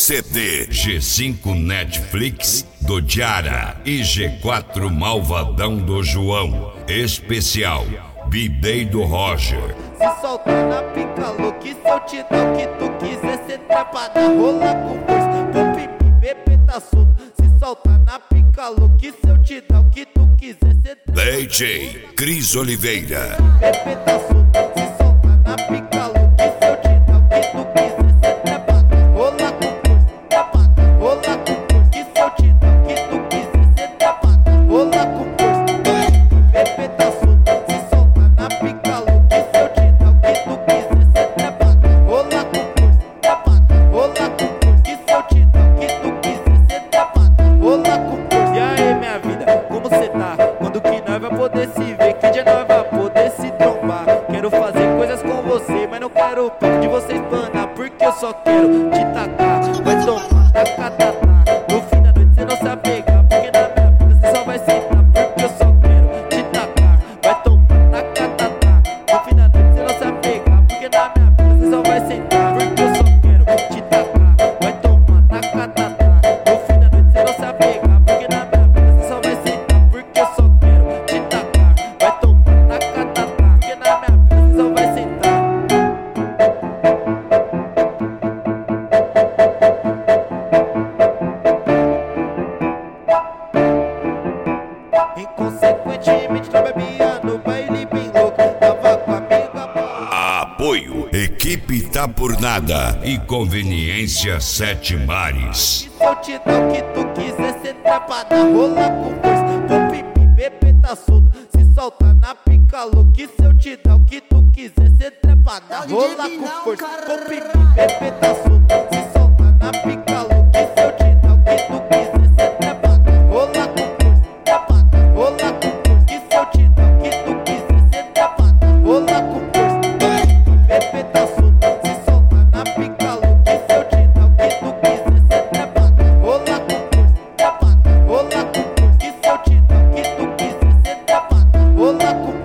CD G5 Netflix do Diara e G4 Malvadão do João. Especial B-Day do Roger. Se soltar na pica louca, se eu te dar o que tu quiser, cê trepa na rola com força. Vou pipi, bebê tá solto. Se soltar na pica louca, se eu te dar o que tu quiser, cê trepa. DJ Cris Oliveira. Bebê tá solto. Se soltar na pica louca, se eu te dar o que tu quiser, cê trepa na rola com força. Trepa na rola com força. Que se eu te dar o que tu quiser, cê trepa na rola com força. Bebê tá solto. Se soltar na pica louca, se eu te dar o que tu quiser, cê trepa na rola com força. Trepa na rola com força. Que se eu te dar o que tu quiser, cê trepa na rola com força. E aí, minha vida, como cê tá? Quando que nós vai poder se ver? Que dia nós vai poder se trombar? Quero fazer coisas com você, mas não quero o papo de você espanar, porque eu só quero te tacar. Vai tomar, taca, taca. No fim da noite cê não se apegar, porque na minha boca cê só vai sentar, porque eu só quero te tacar. Vai tomar, taca, taca. No fim da noite cê não se apegar, porque na minha boca cê só vai sentar, porque eu só quero te tacar. Vai tomar, taca, taca. No fim da noite cê não se apegar, porque na minha boca cê só vai sentar, porque eu só quero te tacar. Vai tomar, taca, taca. Porque na minha boca cê só vai sentar. Inconsequentemente não bebia no baile bem louco, tava com a amiga. Apoio Equipe Tá Por Nada e Conveniência Sete Mares. Se eu te dar o que tu quiser, cê trepa na rola com força. Vou pipi, bebê tá solto. Se soltar na pica louca, se eu te dar o que tu quiser, cê trepa na rola com força. Vou pipi, bebê tá solto. Se soltar na pica louca, se eu te dar o que tu quiser, cê trepa na rola com força. Trepa na rola com força. Que se eu te dar o que tu quiser, cê trepa na rola com força. Bebê tá solto. Se soltar na pica louca, se eu te dar o que tu quiser, cê trepa na rola com força. Trepa na rola com força. Que se eu te dar o que tu quiser, cê trepa na rola com força.